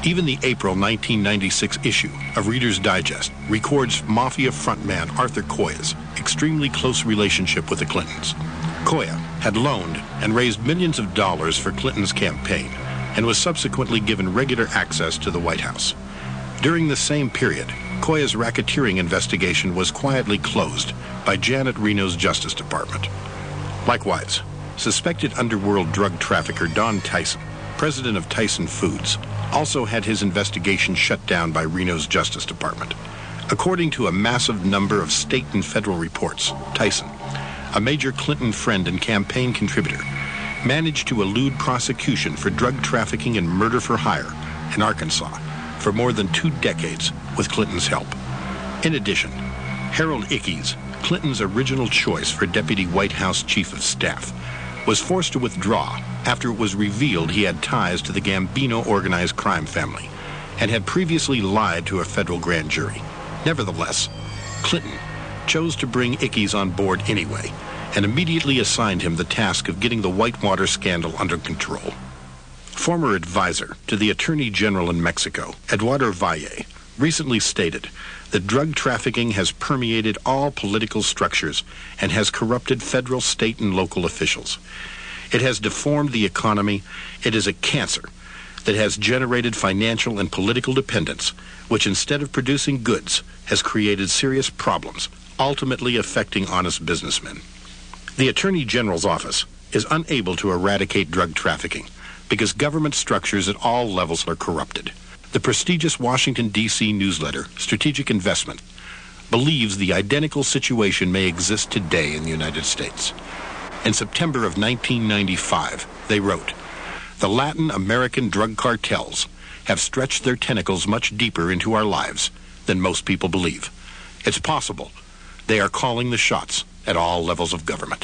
Even the April nineteen ninety-six issue of Reader's Digest records Mafia frontman Arthur Coya's extremely close relationship with the Clintons. Coya had loaned and raised millions of dollars for Clinton's campaign and was subsequently given regular access to the White House. During the same period, Coya's racketeering investigation was quietly closed by Janet Reno's Justice Department. Likewise, suspected underworld drug trafficker Don Tyson, president of Tyson Foods, also had his investigation shut down by Reno's Justice Department. According to a massive number of state and federal reports, Tyson, a major Clinton friend and campaign contributor, managed to elude prosecution for drug trafficking and murder for hire in Arkansas for more than two decades with Clinton's help. In addition, Harold Ickes, Clinton's original choice for Deputy White House Chief of Staff, was forced to withdraw after it was revealed he had ties to the Gambino organized crime family and had previously lied to a federal grand jury. Nevertheless, Clinton chose to bring Ickes on board anyway and immediately assigned him the task of getting the Whitewater scandal under control. Former advisor to the Attorney General in Mexico, Eduardo Valle, recently stated that drug trafficking has permeated all political structures and has corrupted federal, state, and local officials. It has deformed the economy. It is a cancer that has generated financial and political dependence, which instead of producing goods, has created serious problems, ultimately affecting honest businessmen. The Attorney General's office is unable to eradicate drug trafficking because government structures at all levels are corrupted. The prestigious Washington, D C newsletter, Strategic Investment, believes the identical situation may exist today in the United States. In September of nineteen ninety-five, they wrote, "The Latin American drug cartels have stretched their tentacles much deeper into our lives than most people believe. It's possible they are calling the shots at all levels of government."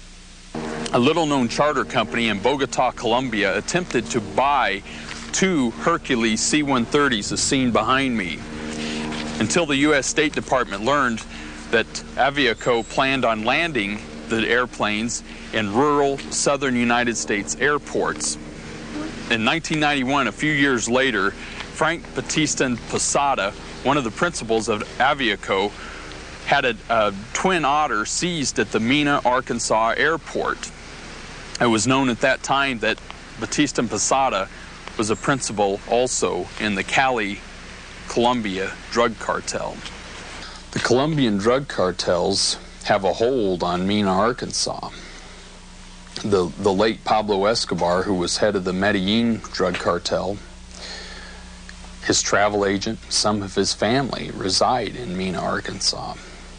A little-known charter company in Bogota, Colombia, attempted to buy two Hercules C one thirties as seen behind me, until the U S State Department learned that Aviaco planned on landing the airplanes in rural southern United States airports. In nineteen ninety-one, a few years later, Frank Batista Posada, one of the principals of Aviaco, had a, a twin otter seized at the Mena, Arkansas airport. It was known at that time that Batista Posada was a principal also in the Cali, Colombia drug cartel. The Colombian drug cartels have a hold on Mena, Arkansas. The, the late Pablo Escobar, who was head of the Medellin drug cartel, his travel agent, some of his family reside in Mena, Arkansas.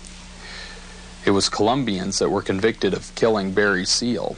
It was Colombians that were convicted of killing Barry Seal.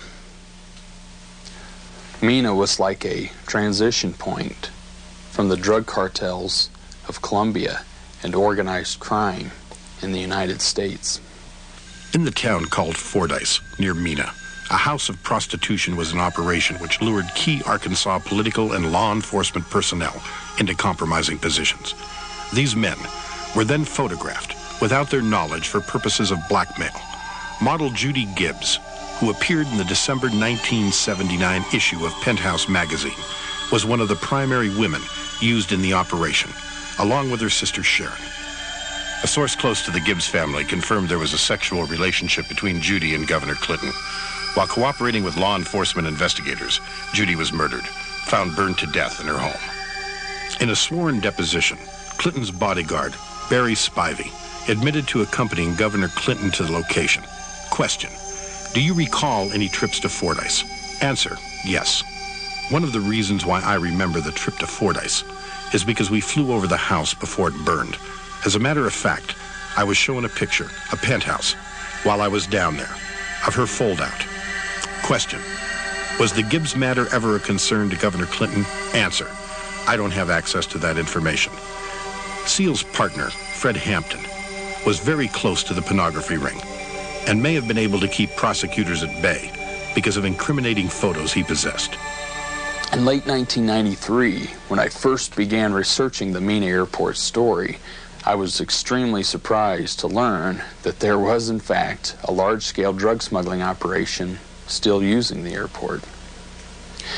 Mena was like a transition point from the drug cartels of Colombia and organized crime in the United States. In the town called Fordyce, near Mena, a house of prostitution was in operation which lured key Arkansas political and law enforcement personnel into compromising positions. These men were then photographed without their knowledge for purposes of blackmail. Model Judy Gibbs, who appeared in the December nineteen seventy-nine issue of Penthouse magazine, was one of the primary women used in the operation, along with her sister Sharon. A source close to the Gibbs family confirmed there was a sexual relationship between Judy and Governor Clinton. While cooperating with law enforcement investigators, Judy was murdered, found burned to death in her home. In a sworn deposition, Clinton's bodyguard, Barry Spivey, admitted to accompanying Governor Clinton to the location. Question: do you recall any trips to Fordyce? Answer: yes. One of the reasons why I remember the trip to Fordyce is because we flew over the house before it burned. As a matter of fact, I was shown a picture, a penthouse, while I was down there, of her fold-out. Question: was the Gibbs matter ever a concern to Governor Clinton? Answer: I don't have access to that information. Seal's partner, Fred Hampton, was very close to the pornography ring and may have been able to keep prosecutors at bay because of incriminating photos he possessed. In late nineteen ninety-three, when I first began researching the Mena Airport story, I was extremely surprised to learn that there was, in fact, a large-scale drug smuggling operation still using the airport.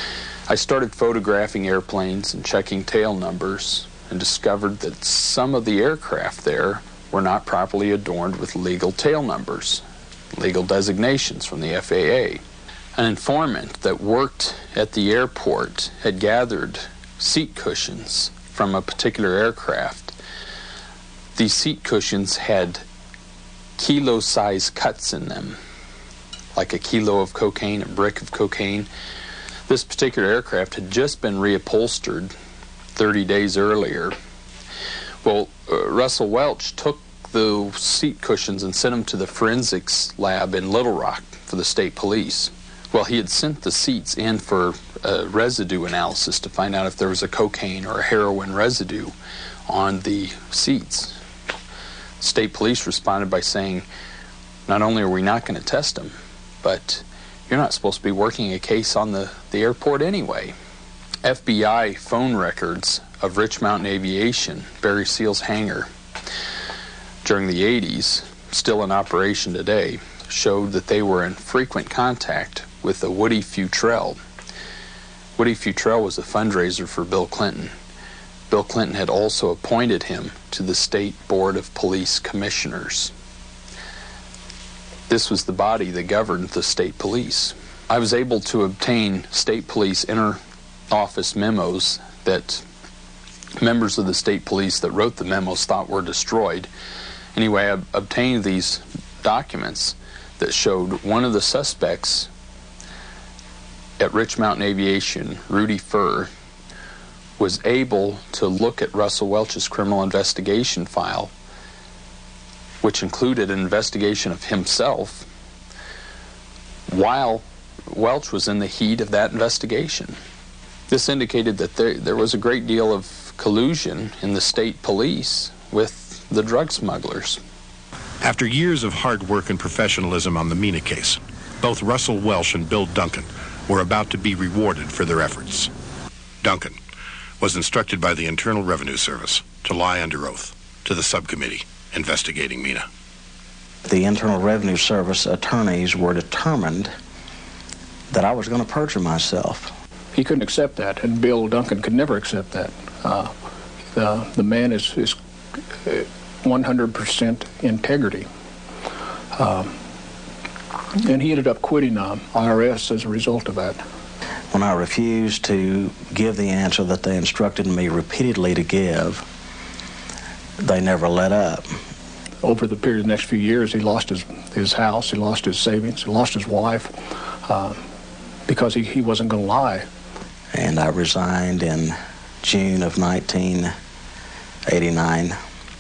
I started photographing airplanes and checking tail numbers and discovered that some of the aircraft there were not properly adorned with legal tail numbers, legal designations from the F A A. An informant that worked at the airport had gathered seat cushions from a particular aircraft. These seat cushions had kilo-size cuts in them, like a kilo of cocaine, a brick of cocaine. This particular aircraft had just been reupholstered thirty days earlier. Well, uh, Russell Welch took the seat cushions and sent them to the forensics lab in Little Rock for the state police. Well, he had sent the seats in for uh, residue analysis to find out if there was a cocaine or a heroin residue on the seats. State police responded by saying, not only are we not going to test them, but you're not supposed to be working a case on the, the airport anyway. F B I phone records of Rich Mountain Aviation, Barry Seal's hangar, during the eighties, still in operation today, showed that they were in frequent contact with a Woody Futrell. Woody Futrell was a fundraiser for Bill Clinton. Bill Clinton had also appointed him to the State Board of Police Commissioners. This was the body that governed the state police. I was able to obtain state police inter-office memos that members of the state police that wrote the memos thought were destroyed. Anyway, I obtained these documents that showed one of the suspects at Rich Mountain Aviation, Rudy Furr, was able to look at Russell Welch's criminal investigation file, which included an investigation of himself, while Welch was in the heat of that investigation. This indicated that there, there was a great deal of collusion in the state police with the drug smugglers. After years of hard work and professionalism on the Mina case, both Russell Welch and Bill Duncan were about to be rewarded for their efforts. Duncan was instructed by the Internal Revenue Service to lie under oath to the subcommittee investigating Mina. The Internal Revenue Service attorneys were determined that I was going to perjure myself. He couldn't accept that, and Bill Duncan could never accept that. Uh, the, the man is, is one hundred percent integrity. Um, and he ended up quitting uh, I R S as a result of that. When I refused to give the answer that they instructed me repeatedly to give, they never let up. Over the period of the next few years, he lost his, his house, he lost his savings, he lost his wife, uh, because he, he wasn't going to lie. And I resigned in June of nineteen eighty-nine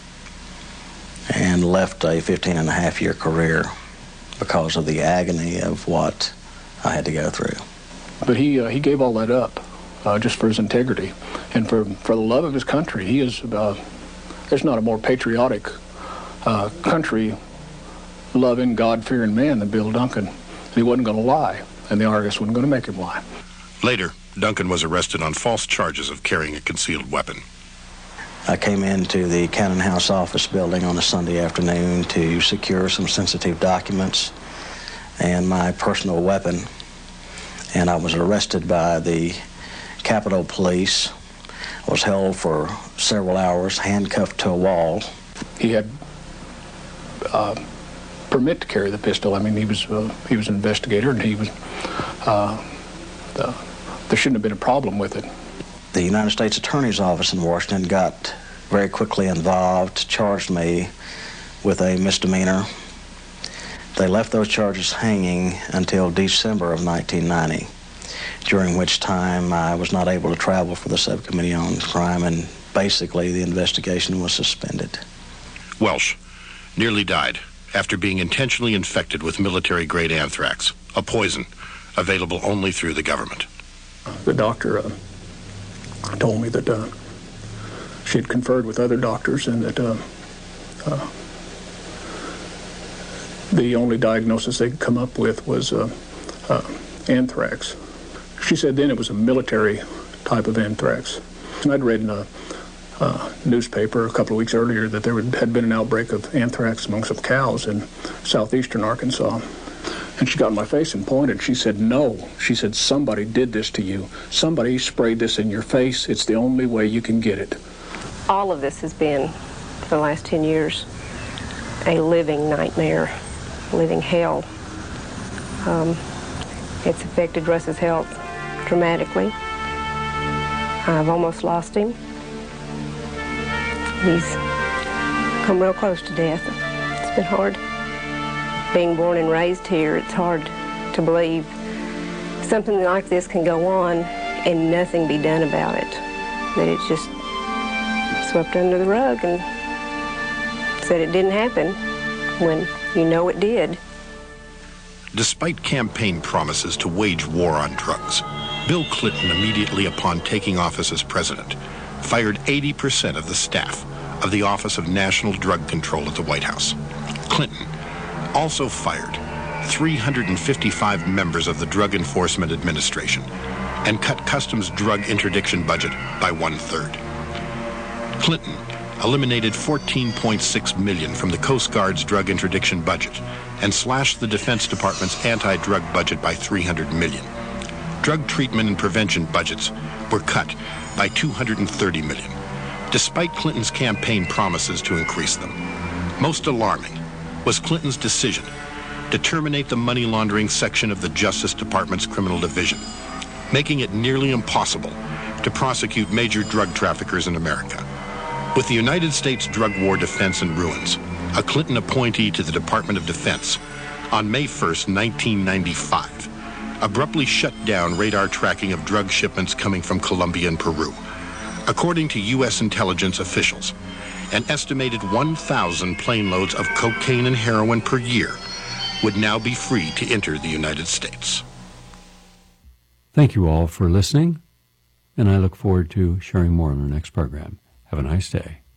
and left a fifteen and a half year career because of the agony of what I had to go through. But he uh, he gave all that up uh, just for his integrity and for, for the love of his country. He is, uh, there's not a more patriotic uh, country loving, God-fearing man than Bill Duncan. He wasn't going to lie, and the I R S wasn't going to make him lie. Later, Duncan was arrested on false charges of carrying a concealed weapon. I came into the Cannon House office building on a Sunday afternoon to secure some sensitive documents and my personal weapon, and I was arrested by the Capitol Police. I was held for several hours, handcuffed to a wall. He had uh, permit to carry the pistol. I mean, he was uh, he was an investigator, and he was uh, the, there shouldn't have been a problem with it. The United States Attorney's Office in Washington got very quickly involved, charged me with a misdemeanor. They left those charges hanging until December of nineteen ninety, during which time I was not able to travel for the Subcommittee on Crime, and basically the investigation was suspended. Welch nearly died after being intentionally infected with military-grade anthrax, a poison available only through the government. The doctor uh, told me that uh, she had conferred with other doctors and that uh, uh, the only diagnosis they could come up with was uh, uh, anthrax. She said then it was a military type of anthrax. And I'd read in a uh, newspaper a couple of weeks earlier that there had been an outbreak of anthrax among some cows in southeastern Arkansas. And she got in my face and pointed. She said, no. She said, somebody did this to you. Somebody sprayed this in your face. It's the only way you can get it. All of this has been, for the last ten years, a living nightmare, living hell. Um, it's affected Russ's health dramatically. I've almost lost him. He's come real close to death. It's been hard. Being born and raised here, it's hard to believe something like this can go on and nothing be done about it. That it's just swept under the rug and said it didn't happen when you know it did. Despite campaign promises to wage war on drugs, Bill Clinton, immediately upon taking office as president, fired eighty percent of the staff of the Office of National Drug Control at the White House. Clinton also fired three hundred fifty-five members of the Drug Enforcement Administration and cut Customs drug interdiction budget by one-third. Clinton eliminated fourteen point six million dollars from the Coast Guard's drug interdiction budget and slashed the Defense Department's anti-drug budget by three hundred million dollars. Drug treatment and prevention budgets were cut by two hundred thirty million dollars, despite Clinton's campaign promises to increase them. Most alarming was Clinton's decision to terminate the money laundering section of the Justice Department's criminal division, making it nearly impossible to prosecute major drug traffickers in America. With the United States drug war defense in ruins, a Clinton appointee to the Department of Defense on May first, nineteen ninety-five, abruptly shut down radar tracking of drug shipments coming from Colombia and Peru. According to U S intelligence officials, an estimated one thousand plane loads of cocaine and heroin per year would now be free to enter the United States. Thank you all for listening, and I look forward to sharing more in our next program. Have a nice day.